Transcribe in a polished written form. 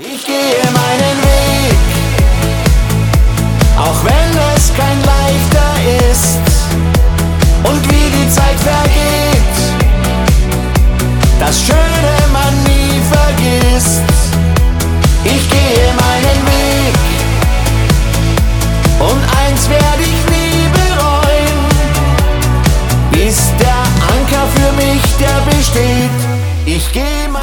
Ich gehe meinen Weg, auch wenn es kein leichter ist und wie die Zeit vergeht, das Schöne man nie vergisst. Ich gehe meinen Weg und eins werde ich nie bereuen, ist der Anker für mich, der besteht. Ich gehe